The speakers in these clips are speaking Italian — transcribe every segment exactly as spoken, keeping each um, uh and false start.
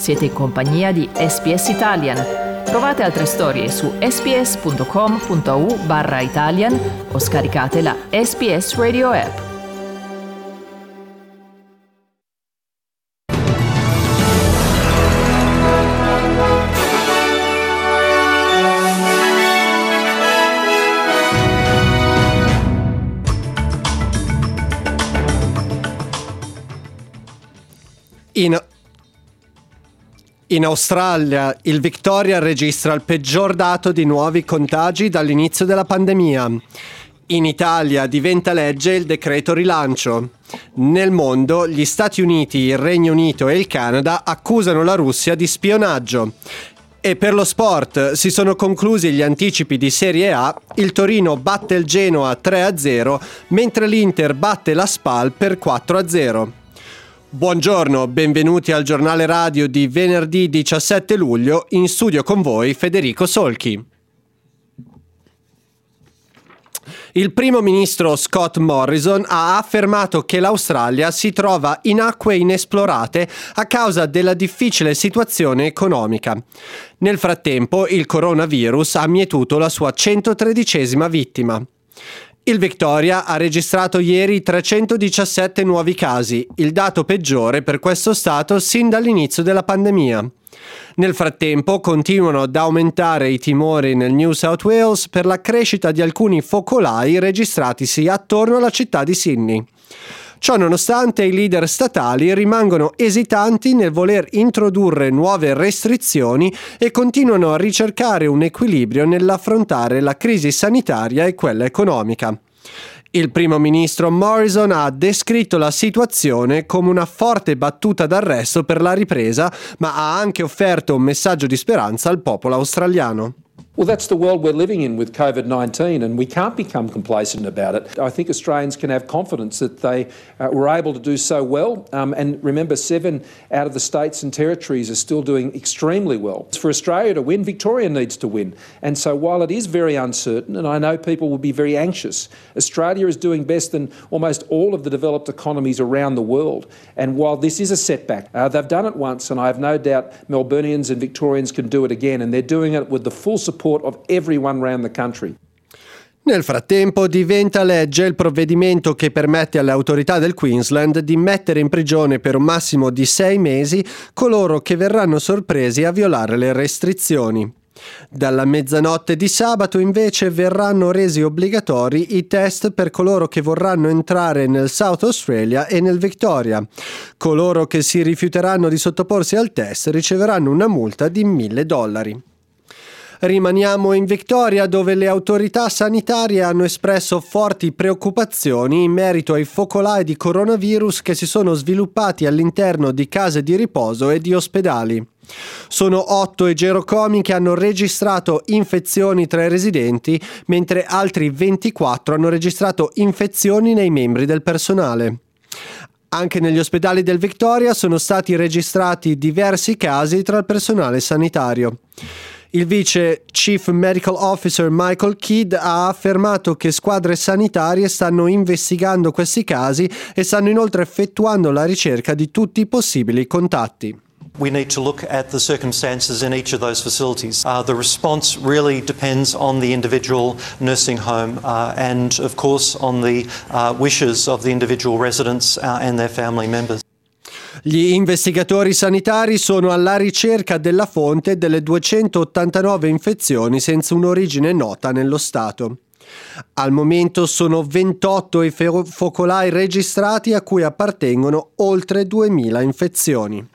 Siete in compagnia di S B S Italian. Trovate altre storie su sbs.com.au barra Italian o scaricate la S B S Radio app. In, in Australia il Victoria registra il peggior dato di nuovi contagi dall'inizio della pandemia. In Italia diventa legge il decreto rilancio. Nel mondo gli Stati Uniti, il Regno Unito e il Canada accusano la Russia di spionaggio. E per lo sport si sono conclusi gli anticipi di Serie A, il Torino batte il Genoa tre a zero, mentre l'Inter batte la Spal per quattro a zero. Buongiorno, benvenuti al giornale radio di venerdì diciassette luglio, in studio con voi Federico Solchi. Il primo ministro Scott Morrison ha affermato che l'Australia si trova in acque inesplorate a causa della difficile situazione economica. Nel frattempo, il coronavirus ha mietuto la sua centotredicesima vittima. Il Victoria ha registrato ieri trecentodiciassette nuovi casi, il dato peggiore per questo stato sin dall'inizio della pandemia. Nel frattempo continuano ad aumentare i timori nel New South Wales per la crescita di alcuni focolai registratisi attorno alla città di Sydney. Ciò nonostante, i leader statali rimangono esitanti nel voler introdurre nuove restrizioni e continuano a ricercare un equilibrio nell'affrontare la crisi sanitaria e quella economica. Il primo ministro Morrison ha descritto la situazione come una forte battuta d'arresto per la ripresa, ma ha anche offerto un messaggio di speranza al popolo australiano. Well, that's the world we're living in with COVID nineteen, and we can't become complacent about it. I think Australians can have confidence that they uh, were able to do so well. Um, and remember, seven out of the states and territories are still doing extremely well. For Australia to win, Victoria needs to win. And so while it is very uncertain, and I know people will be very anxious, Australia is doing best than almost all of the developed economies around the world. And while this is a setback, uh, they've done it once, and I have no doubt Melburnians and Victorians can do it again. And they're doing it with the full support of everyone around the country. Nel frattempo diventa legge il provvedimento che permette alle autorità del Queensland di mettere in prigione per un massimo di sei mesi coloro che verranno sorpresi a violare le restrizioni. Dalla mezzanotte di sabato invece verranno resi obbligatori i test per coloro che vorranno entrare nel South Australia e nel Victoria. Coloro che si rifiuteranno di sottoporsi al test riceveranno una multa di mille dollari. Rimaniamo in Victoria, dove le autorità sanitarie hanno espresso forti preoccupazioni in merito ai focolai di coronavirus che si sono sviluppati all'interno di case di riposo e di ospedali. Sono otto i gerocomi che hanno registrato infezioni tra i residenti, mentre altri ventiquattro hanno registrato infezioni nei membri del personale. Anche negli ospedali del Victoria sono stati registrati diversi casi tra il personale sanitario. Il vice Chief Medical Officer Michael Kidd ha affermato che squadre sanitarie stanno investigando questi casi e stanno inoltre effettuando la ricerca di tutti i possibili contatti. We need to look at the circumstances in each of those facilities. Uh, the response really depends on the individual nursing home uh, and, of course, on the uh, wishes of the individual residents uh, and their family members. Gli investigatori sanitari sono alla ricerca della fonte delle duecentottantanove infezioni senza un'origine nota nello Stato. Al momento sono ventotto i focolai registrati a cui appartengono oltre duemila infezioni.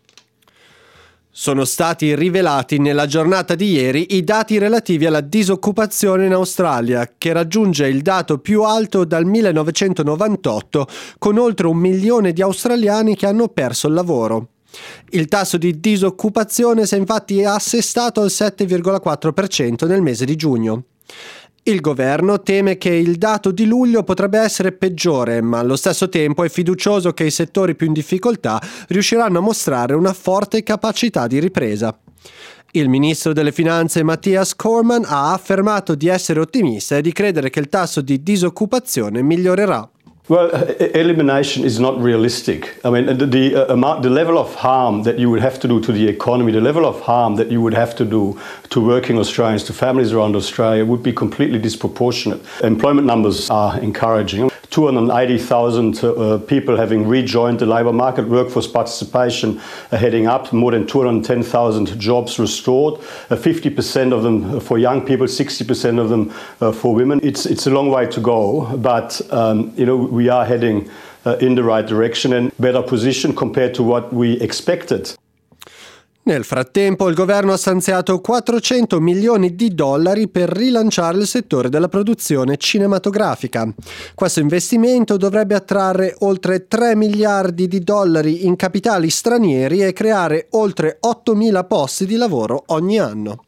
Sono stati rivelati nella giornata di ieri i dati relativi alla disoccupazione in Australia, che raggiunge il dato più alto dal millenovecentonovantotto, con oltre un milione di australiani che hanno perso il lavoro. Il tasso di disoccupazione si è infatti assestato al sette virgola quattro per cento nel mese di giugno. Il governo teme che il dato di luglio potrebbe essere peggiore, ma allo stesso tempo è fiducioso che i settori più in difficoltà riusciranno a mostrare una forte capacità di ripresa. Il ministro delle finanze Matthias Cormann ha affermato di essere ottimista e di credere che il tasso di disoccupazione migliorerà. Well, elimination is not realistic. I mean, the, the uh, amount, the level of harm that you would have to do to the economy, the level of harm that you would have to do to working Australians, to families around Australia, would be completely disproportionate. Employment numbers are encouraging. two hundred eighty thousand uh, people having rejoined the labour market, workforce participation uh, heading up, more than two hundred ten thousand jobs restored, uh, fifty percent of them for young people, sixty percent of them uh, for women. It's, it's a long way to go, but um, you know, we are heading uh, in the right direction and better position compared to what we expected. Nel frattempo il governo ha stanziato quattrocento milioni di dollari per rilanciare il settore della produzione cinematografica. Questo investimento dovrebbe attrarre oltre tre miliardi di dollari in capitali stranieri e creare oltre ottomila posti di lavoro ogni anno.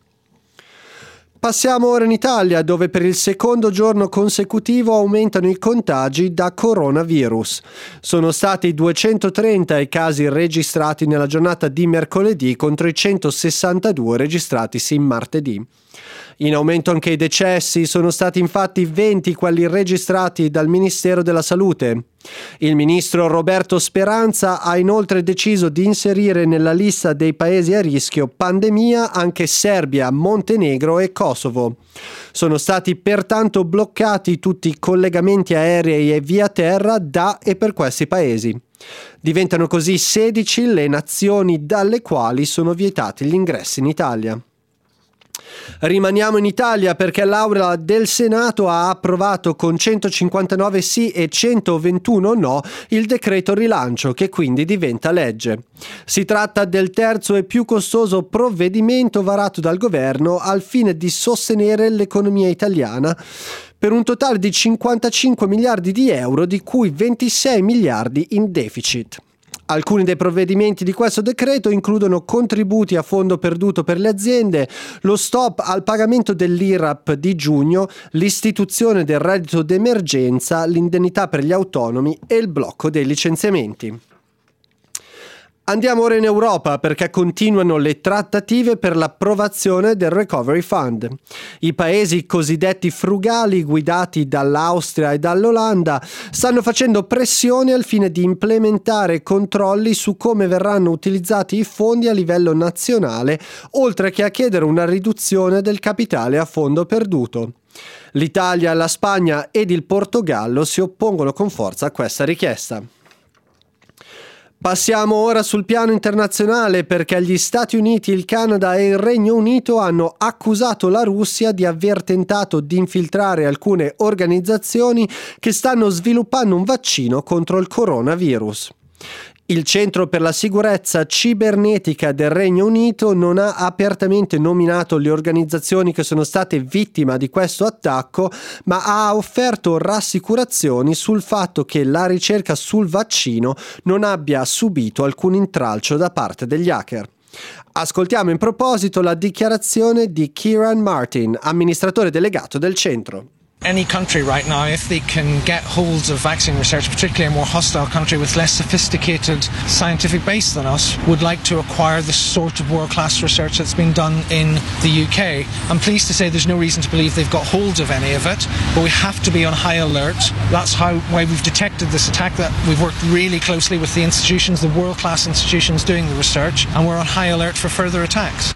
Passiamo ora in Italia, dove per il secondo giorno consecutivo aumentano i contagi da coronavirus. Sono stati duecentotrenta i casi registrati nella giornata di mercoledì contro i centosessantadue registratisi martedì. In aumento anche i decessi, sono stati infatti venti quelli registrati dal Ministero della Salute. Il ministro Roberto Speranza ha inoltre deciso di inserire nella lista dei paesi a rischio pandemia anche Serbia, Montenegro e Kosovo. Sono stati pertanto bloccati tutti i collegamenti aerei e via terra da e per questi paesi. Diventano così sedici le nazioni dalle quali sono vietati gli ingressi in Italia. Rimaniamo in Italia perché l'Aula del Senato ha approvato con centocinquantanove sì e centoventuno no il decreto rilancio, che quindi diventa legge. Si tratta del terzo e più costoso provvedimento varato dal governo al fine di sostenere l'economia italiana, per un totale di cinquantacinque miliardi di euro, di cui ventisei miliardi in deficit. Alcuni dei provvedimenti di questo decreto includono contributi a fondo perduto per le aziende, lo stop al pagamento dell'I R A P di giugno, l'istituzione del reddito d'emergenza, l'indennità per gli autonomi e il blocco dei licenziamenti. Andiamo ora in Europa perché continuano le trattative per l'approvazione del Recovery Fund. I paesi cosiddetti frugali, guidati dall'Austria e dall'Olanda, stanno facendo pressione al fine di implementare controlli su come verranno utilizzati i fondi a livello nazionale, oltre che a chiedere una riduzione del capitale a fondo perduto. L'Italia, la Spagna ed il Portogallo si oppongono con forza a questa richiesta. Passiamo ora sul piano internazionale perché gli Stati Uniti, il Canada e il Regno Unito hanno accusato la Russia di aver tentato di infiltrare alcune organizzazioni che stanno sviluppando un vaccino contro il coronavirus. Il Centro per la Sicurezza Cibernetica del Regno Unito non ha apertamente nominato le organizzazioni che sono state vittime di questo attacco, ma ha offerto rassicurazioni sul fatto che la ricerca sul vaccino non abbia subito alcun intralcio da parte degli hacker. Ascoltiamo in proposito la dichiarazione di Kieran Martin, amministratore delegato del centro. Any country right now, if they can get holds of vaccine research, particularly a more hostile country with less sophisticated scientific base than us, would like to acquire the sort of world-class research that's been done in the U K. I'm pleased to say there's no reason to believe they've got hold of any of it, but we have to be on high alert. That's how why we've detected this attack, that we've worked really closely with the institutions, the world-class institutions doing the research, and we're on high alert for further attacks.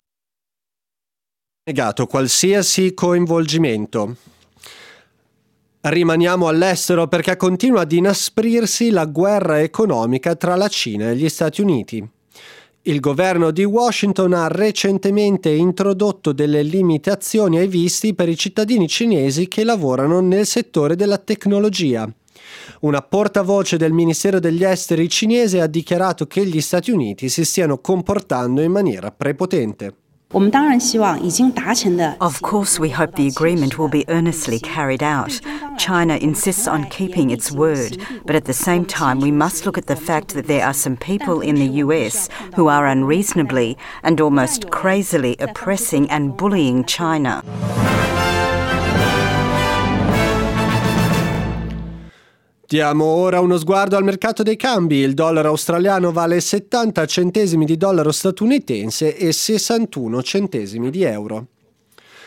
Negato qualsiasi coinvolgimento. Rimaniamo all'estero perché continua ad inasprirsi la guerra economica tra la Cina e gli Stati Uniti. Il governo di Washington ha recentemente introdotto delle limitazioni ai visti per i cittadini cinesi che lavorano nel settore della tecnologia. Una portavoce del Ministero degli Esteri cinese ha dichiarato che gli Stati Uniti si stiano comportando in maniera prepotente. Of course, we hope the agreement will be earnestly carried out. China insists on keeping its word, but at the same time we must look at the fact that there are some people in the U S who are unreasonably and almost crazily oppressing and bullying China. Diamo ora uno sguardo al mercato dei cambi. Il dollaro australiano vale settanta centesimi di dollaro statunitense e sessantuno centesimi di euro.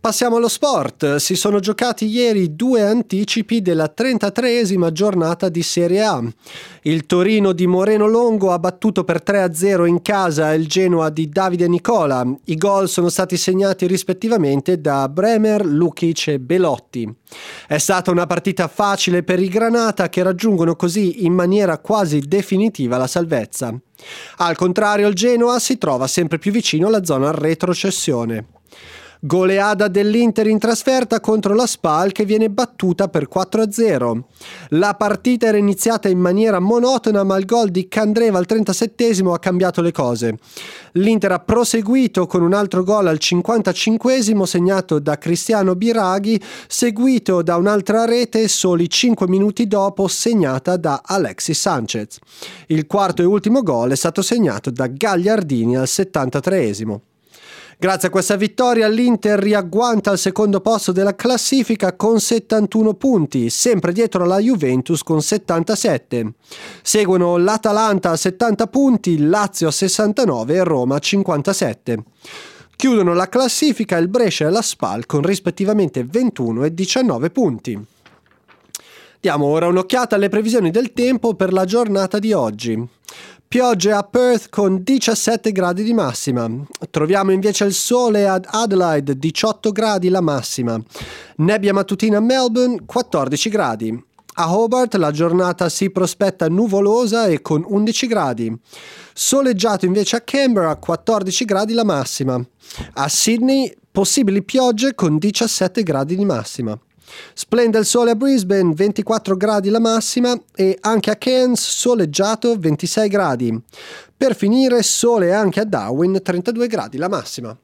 Passiamo allo sport. Si sono giocati ieri due anticipi della trentatreesima giornata di Serie A. Il Torino di Moreno Longo ha battuto per tre a zero in casa il Genoa di Davide Nicola. I gol sono stati segnati rispettivamente da Bremer, Lukic e Belotti. È stata una partita facile per i Granata, che raggiungono così in maniera quasi definitiva la salvezza. Al contrario, il Genoa si trova sempre più vicino alla zona retrocessione. Goleada dell'Inter in trasferta contro la Spal, che viene battuta per quattro a zero. La partita era iniziata in maniera monotona, ma il gol di Candreva al trentasettesimo ha cambiato le cose. L'Inter ha proseguito con un altro gol al cinquantacinquesimo segnato da Cristiano Biraghi, seguito da un'altra rete soli cinque minuti dopo segnata da Alexis Sanchez. Il quarto e ultimo gol è stato segnato da Gagliardini al settantatreesimo. Grazie a questa vittoria l'Inter riagguanta al secondo posto della classifica con settantuno punti, sempre dietro la Juventus con settantasette. Seguono l'Atalanta a settanta punti, Lazio a sessantanove e Roma a cinquantasette. Chiudono la classifica il Brescia e la Spal con rispettivamente ventuno e diciannove punti. Diamo ora un'occhiata alle previsioni del tempo per la giornata di oggi. Piogge a Perth con diciassette gradi di massima. Troviamo invece il sole ad Adelaide, diciotto gradi la massima. Nebbia mattutina a Melbourne, quattordici gradi. A Hobart la giornata si prospetta nuvolosa e con undici gradi. Soleggiato invece a Canberra, quattordici gradi la massima. A Sydney possibili piogge con diciassette gradi di massima. Splende il sole a Brisbane, ventiquattro gradi la massima, e anche a Cairns soleggiato, ventisei gradi. Per finire sole anche a Darwin, trentadue gradi la massima.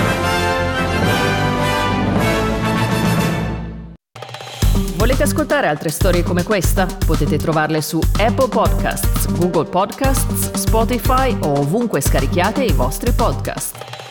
Volete ascoltare altre storie come questa? Potete trovarle su Apple Podcasts, Google Podcasts, Spotify o ovunque scarichiate i vostri podcast.